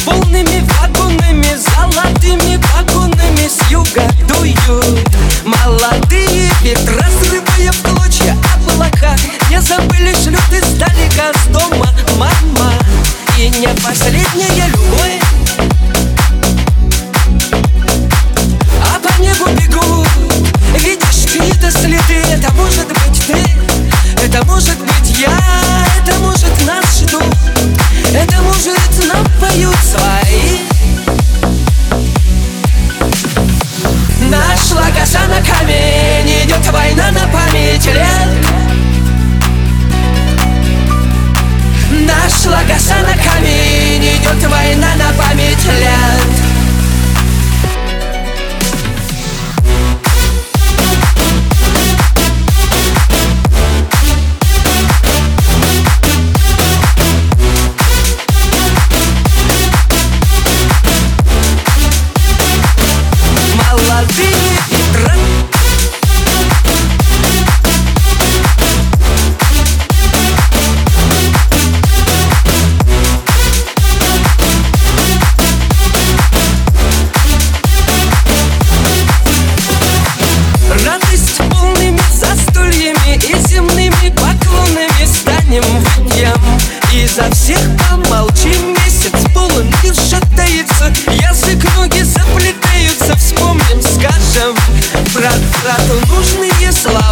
полными вагонами, золотыми вагонами с юга дуют молодые ветра, срывая в клочья облака. Не забыли, шлют издалека с дома мама. И не последняя любовь, а по небу бегут, видишь чьи-то следы. Это может быть ты, это может быть я, это может нас ждут, это может нам поют свои. Нашла коса на камень, идет война на память лет. Нашла коса на камень, идет война на память лет. Молодые ветра, радость полными застольями и земными поклонами станем выпьем. И за всех помолчим, месяц полон и шатается, язык, ноги заплетаются. Вспомним, скажем брат брату нужные слова.